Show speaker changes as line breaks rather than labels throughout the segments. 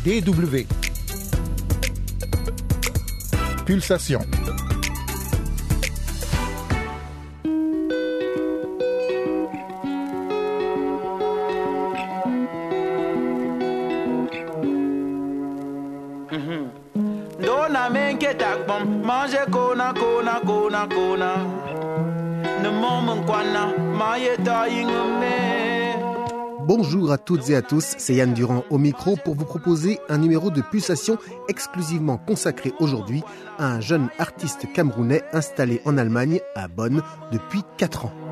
DW. Pulsation.
Dona menke takbom, mange kona kona kona kona. Ne moment kwana, mayeta ingame.
Bonjour à toutes et à tous, c'est Yann Durand au micro pour vous proposer un numéro de Pulsation exclusivement consacré aujourd'hui à un jeune artiste camerounais installé en Allemagne, à Bonn, depuis 4 ans.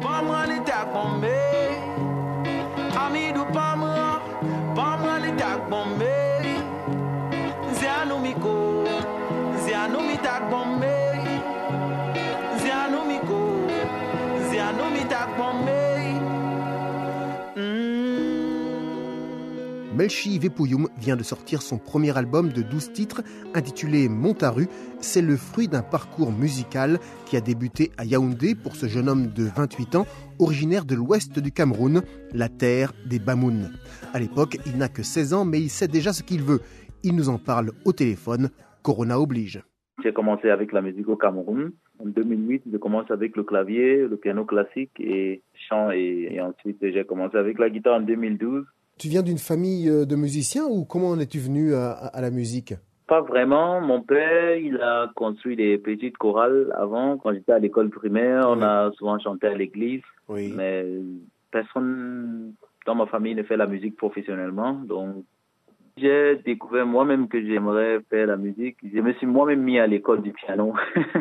Melchi Vepouyum vient de sortir son premier album de 12 titres intitulé Montaru. C'est le fruit d'un parcours musical qui a débuté à Yaoundé pour ce jeune homme de 28 ans, originaire de l'ouest du Cameroun, la terre des Bamouns. À l'époque, il n'a que 16 ans, mais il sait déjà ce qu'il veut. Il nous en parle au téléphone, Corona oblige.
J'ai commencé avec la musique au Cameroun. En 2008, je commence avec le clavier, le piano classique et chant. Et ensuite, j'ai commencé avec la guitare en 2012.
Tu viens d'une famille de musiciens ou comment en es-tu venu à la musique ?
Pas vraiment. Mon père, il a construit des petites chorales avant. Quand j'étais à l'école primaire, on a souvent chanté à l'église. Oui. Mais personne dans ma famille ne fait la musique professionnellement. Donc, j'ai découvert moi-même que j'aimerais faire la musique. Je me suis moi-même mis à l'école du piano.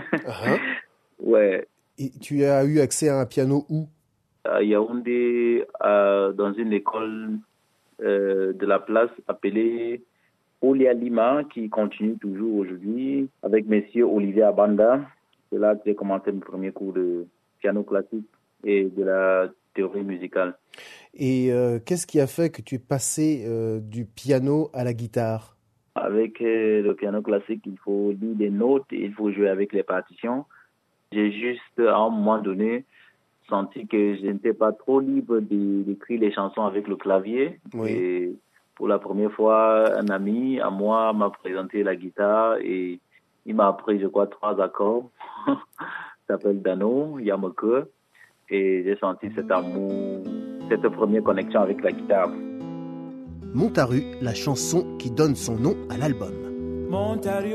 Ouais.
Et tu as eu accès à un piano où ?
À Yaoundé, dans une école de la place appelée Olia Lima, qui continue toujours aujourd'hui, avec monsieur Olivier Abanda. C'est là que j'ai commencé mes premiers cours de piano classique et de la théorie musicale.
Et qu'est-ce qui a fait que tu es passé du piano à la guitare ?
Avec le piano classique, il faut lire des notes et il faut jouer avec les partitions. J'ai juste, à un moment donné, senti que je n'étais pas trop libre d'écrire les chansons avec le clavier. Oui. Et pour la première fois, un ami à moi m'a présenté la guitare et il m'a appris, je crois, 3 accords. Ça s'appelle Dano, Yamake. Et j'ai senti cet amour, cette première connexion avec la guitare.
Montaru, la chanson qui donne son nom à l'album.
Montaru,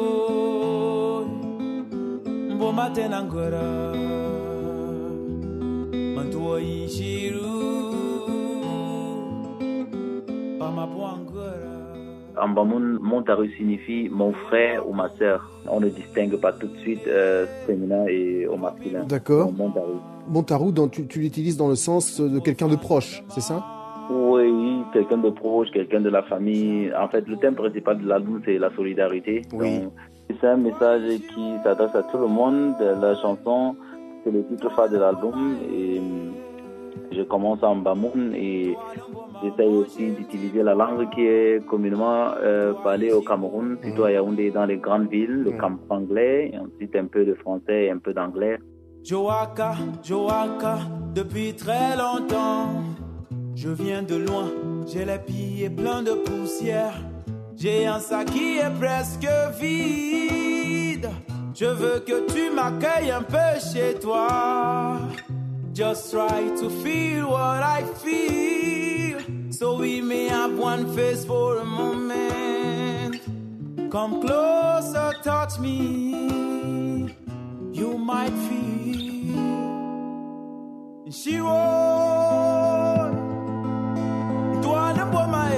bon matin encore.
En Bamoun, Montaru signifie mon frère ou ma sœur. On ne distingue pas tout de suite féminin et au masculin.
D'accord.
Montaru.
Montaru, tu l'utilises dans le sens de quelqu'un de proche, c'est ça ?
Oui, quelqu'un de proche, quelqu'un de la famille. En fait, le thème principal de l'album, c'est la solidarité.
Oui.
Donc, c'est un message qui s'adresse à tout le monde. La chanson, c'est le titre phare de l'album. Et je commence en Bamoun et j'essaie aussi d'utiliser la langue qui est communément parlée au Cameroun, plutôt à Yaoundé, dans les grandes villes, le camp anglais, et ensuite un peu de français et un peu d'anglais.
Joaka, Joaka, depuis très longtemps, je viens de loin, j'ai les pieds pleins de poussière, j'ai un sac qui est presque vide, je veux que tu m'accueilles un peu chez toi. Just try to feel what I feel, so we may have one face for a moment. Come closer, touch me, you might feel. She won't, toi ne bois ma.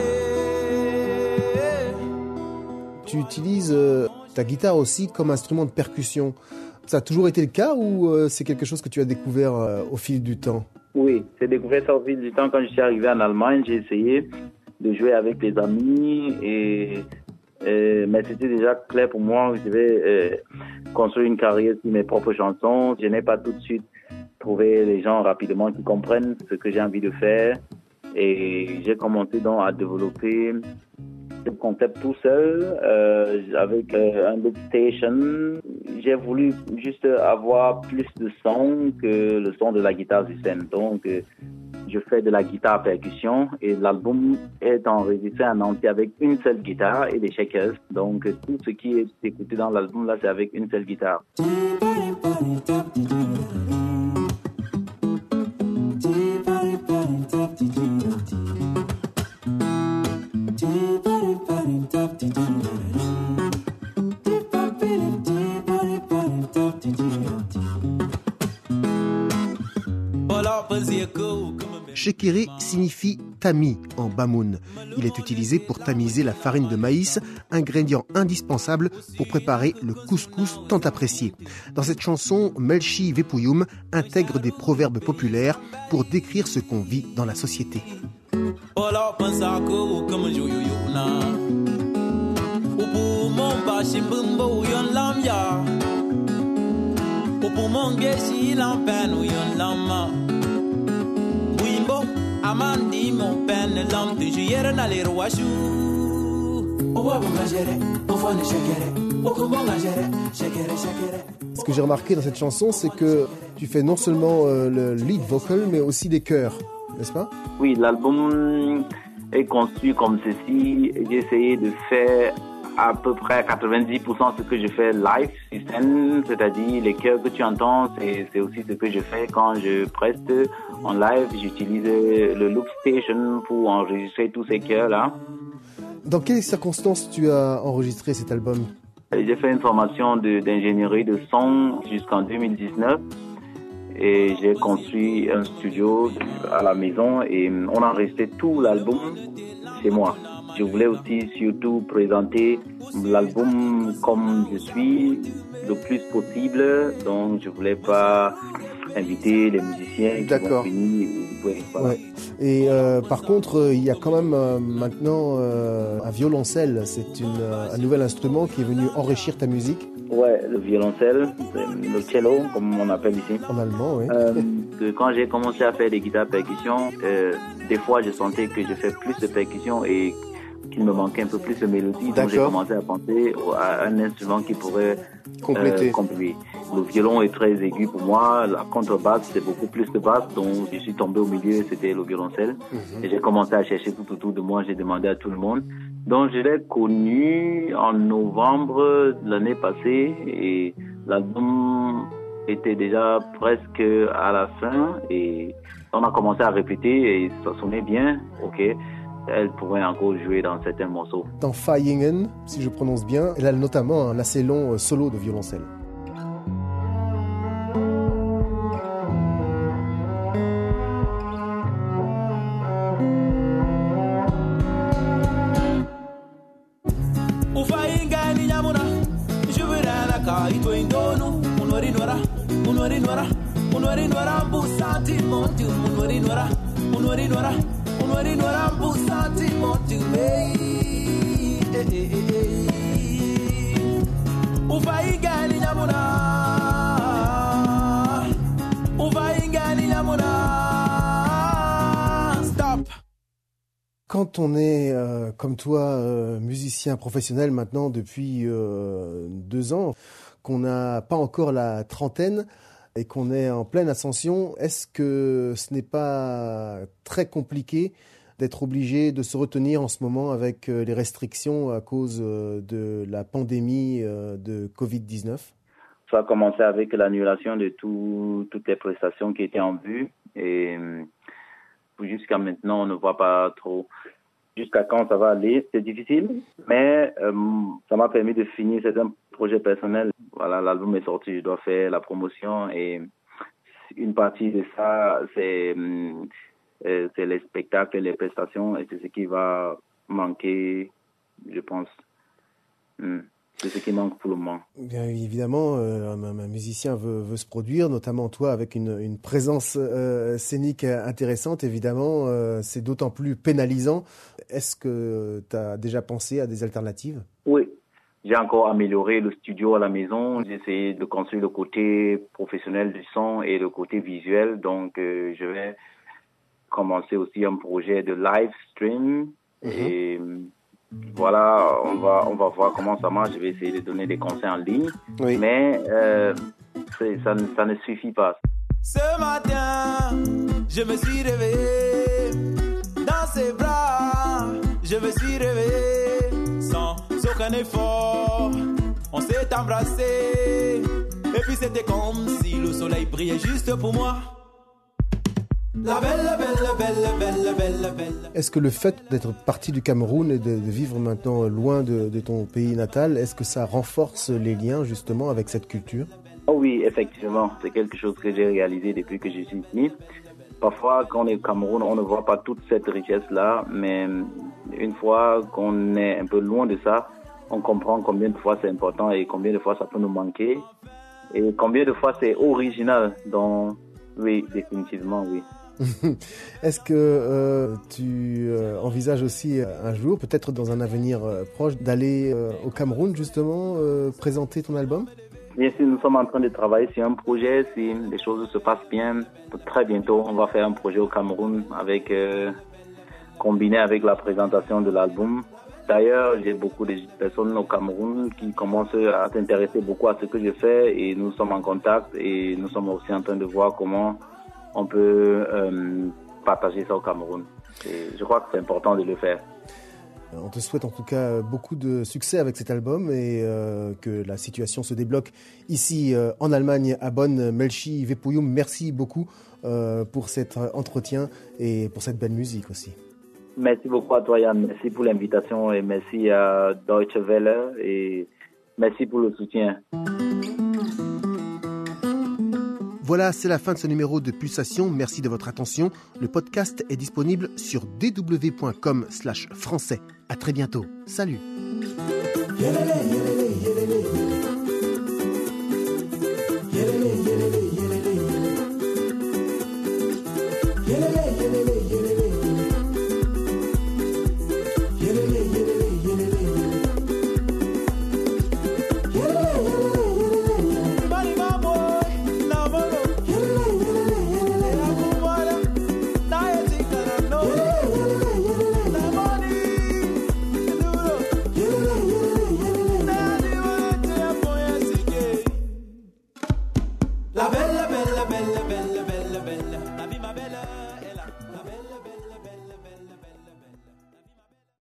Tu utilises ta guitare aussi comme instrument de percussion. Ça a toujours été le cas ou c'est quelque chose que tu as découvert au fil du temps ?
Oui, j'ai découvert ça au fil du temps. Quand je suis arrivé en Allemagne, j'ai essayé de jouer avec les amis, mais c'était déjà clair pour moi que je devais construire une carrière sur mes propres chansons. Je n'ai pas tout de suite trouvé les gens rapidement qui comprennent ce que j'ai envie de faire. Et j'ai commencé donc à développer ce concept tout seul avec un loop station. J'ai voulu juste avoir plus de son que le son de la guitare sur scène. Donc, je fais de la guitare percussion et l'album est enregistré en entier avec une seule guitare et des shakers. Donc tout ce qui est écouté dans l'album là, c'est avec une seule guitare.
Shekere signifie tamis en bamoun. Il est utilisé pour tamiser la farine de maïs, ingrédient indispensable pour préparer le couscous tant apprécié. Dans cette chanson, Melchi Vepuyum intègre des proverbes populaires pour décrire ce qu'on vit dans la société.
Amandi mon peine l'homme de juillet dans les rois choux.
Ce que j'ai remarqué dans cette chanson, c'est que tu fais non seulement le lead vocal, mais aussi des chœurs, n'est-ce pas?
Oui, l'album est conçu comme ceci. J'ai essayé de faire à peu près 90% ce que je fais live sur scène, c'est-à-dire les chœurs que tu entends, c'est aussi ce que je fais quand je preste en live. J'utilise le Loop Station pour enregistrer tous ces chœurs-là.
Dans quelles circonstances tu as enregistré cet album?
J'ai fait une formation d'ingénierie de son jusqu'en 2019 et j'ai construit un studio à la maison et on a enregistré tout l'album chez moi. Je voulais aussi surtout présenter l'album comme je suis le plus possible, donc je voulais pas inviter les musiciens qui vont finir. Voilà.
Ouais. Et par contre, il y a quand même maintenant un violoncelle. C'est un nouvel instrument qui est venu enrichir ta musique.
Ouais, le violoncelle, le cello, comme on appelle ici.
En allemand, oui.
Quand j'ai commencé à faire des guitares percussion, des fois je sentais que je fais plus de percussion et qu'il me manquait un peu plus de mélodie. Donc j'ai commencé à penser à un instrument qui pourrait compléter. Le violon est très aigu pour moi, la contrebasse c'est beaucoup plus de basse, donc je suis tombé au milieu, c'était le violoncelle. Et j'ai commencé à chercher tout autour de moi, j'ai demandé à tout le monde. Donc je l'ai connu en novembre de l'année passée et l'album était déjà presque à la fin et on a commencé à répéter et ça sonnait bien, ok. Elle pourrait encore jouer dans certains morceaux.
Dans Feyingen, si je prononce bien, elle a notamment un assez long solo de violoncelle. Quand on est, comme toi, musicien professionnel maintenant depuis 2 ans, qu'on n'a pas encore la trentaine et qu'on est en pleine ascension, est-ce que ce n'est pas très compliqué d'être obligé de se retenir en ce moment avec les restrictions à cause de la pandémie de Covid-19?
Ça a commencé avec l'annulation de toutes les prestations qui étaient en vue et jusqu'à maintenant, on ne voit pas trop jusqu'à quand ça va aller. C'est difficile, mais ça m'a permis de finir certains projets personnels. Voilà, l'album est sorti, je dois faire la promotion et une partie de ça, c'est les spectacles et les prestations et c'est ce qui va manquer, je pense. C'est ce qui manque pour le moment.
Bien évidemment, un musicien veut se produire, notamment toi avec une présence scénique intéressante. Évidemment, c'est d'autant plus pénalisant. Est-ce que tu as déjà pensé à des alternatives?
Oui, j'ai encore amélioré le studio à la maison. J'ai essayé de construire le côté professionnel du son et le côté visuel. Donc, je vais commencer aussi un projet de live stream et voilà, on va voir comment ça marche. Je vais essayer de donner des conseils en ligne, mais ça ne suffit pas.
Ce matin, je me suis réveillé dans ses bras. Je me suis réveillé sans aucun effort. On s'est embrassé et puis c'était comme si le soleil brillait juste pour moi. La belle, belle, belle, belle, belle, belle.
Est-ce que le fait d'être parti du Cameroun et de vivre maintenant loin de ton pays natal, est-ce que ça renforce les liens justement avec cette culture ?
Oh oui, effectivement, c'est quelque chose que j'ai réalisé depuis que je suis ici. Parfois, quand on est au Cameroun, on ne voit pas toute cette richesse-là, mais une fois qu'on est un peu loin de ça, on comprend combien de fois c'est important et combien de fois ça peut nous manquer et combien de fois c'est original. Donc, oui, définitivement, oui.
Est-ce que tu envisages aussi un jour, peut-être dans un avenir proche, d'aller au Cameroun justement présenter ton album ?
Bien sûr, nous sommes en train de travailler sur un projet. Si les choses se passent bien, très bientôt, on va faire un projet au Cameroun combiné avec la présentation de l'album. D'ailleurs, j'ai beaucoup de personnes au Cameroun qui commencent à s'intéresser beaucoup à ce que je fais et nous sommes en contact et nous sommes aussi en train de voir comment on peut partager ça au Cameroun. Et je crois que c'est important de le faire.
On te souhaite en tout cas beaucoup de succès avec cet album et que la situation se débloque ici en Allemagne, à Bonn. Melchi Vepouyum, merci beaucoup pour cet entretien et pour cette belle musique aussi.
Merci beaucoup à toi Yann, merci pour l'invitation et merci à Deutsche Welle et merci pour le soutien.
Voilà, c'est la fin de ce numéro de Pulsation. Merci de votre attention. Le podcast est disponible sur dw.com/français. À très bientôt. Salut.
La belle, belle, belle, belle, belle.